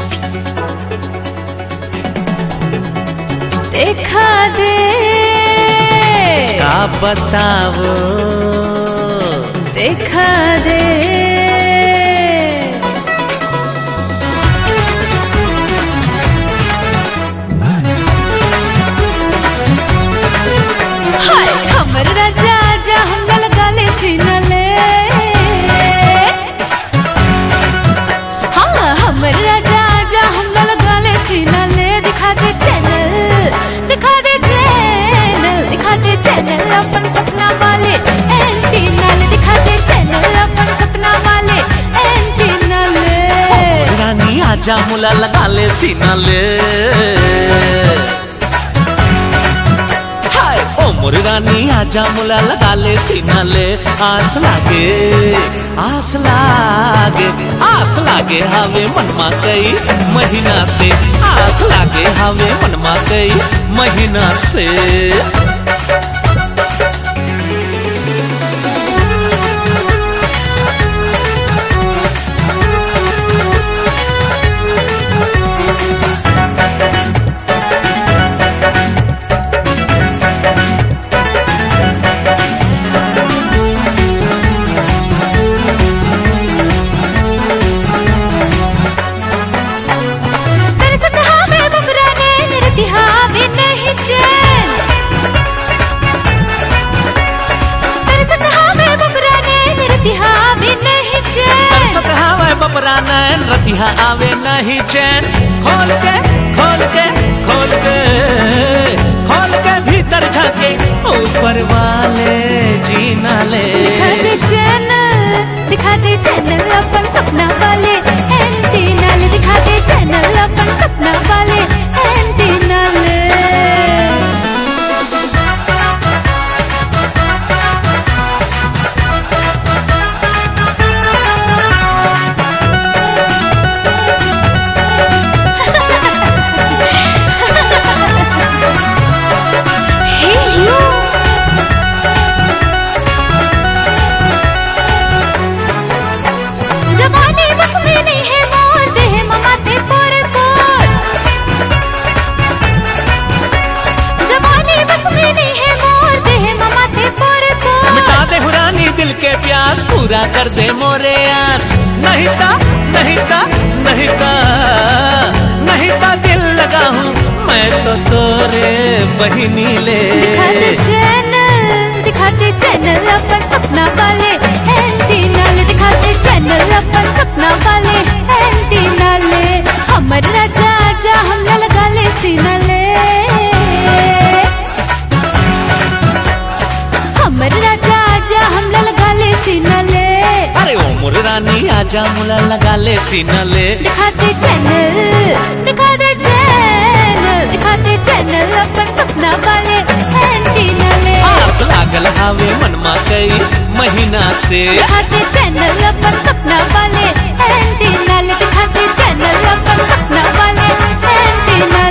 देखा दे का बताओ देखा दे हाय हमर राजा जा हम लगा ले सीना ले हाँ हमर राजा जा हम लगा ले सीना ले दिखा दे चैनल दिखा दे चैनल दिखा दे चैनल अपन सपना वाले एंटीना ले दिखा दे चैनल अपन सपना वाले एंटीना ले रानी आजा मुला लगा ले सीना ले हाय ओ मोर रानी आजा मुला लगा ले सीना ले आस लागे हावे मनमा कई महीना से आस लागे हावे मनमा कई महीना से बपरा नैन रतिहा आवे नहीं चैन खोल के भीतर झाके ऊपर वाले जीना ले दिखा दे चैनल अपन सपना वाले एंटीना ले दिखा दे चैनल अपन सपना वाले एंटीना ले पूरा कर दे मोरे आस नहीं ता दिल लगा हूँ मैं तो तोरे बहिनी ले दिखा दे चैनल अपन सपना वाले एंटीना ले दिखा दे चैनल अपन सपना वाले एंटीना ले हमर राजा जा हम लगा ले सीना ले हमर राजा जा हम लगा ले सीना ले अरे ओ मोर रानी आजा मुला लगा ले सीना ले दिखा दे चैनल दिखा दे चैनल दिखा दे चैनल अपन सपना वाले एंटीना ले आस लागल हावे मनमा कई महीना से दिखा दे चैनल अपन सपना वाले एंटीना ले दिखा दे चैनल अपन सपना वाले एंटीना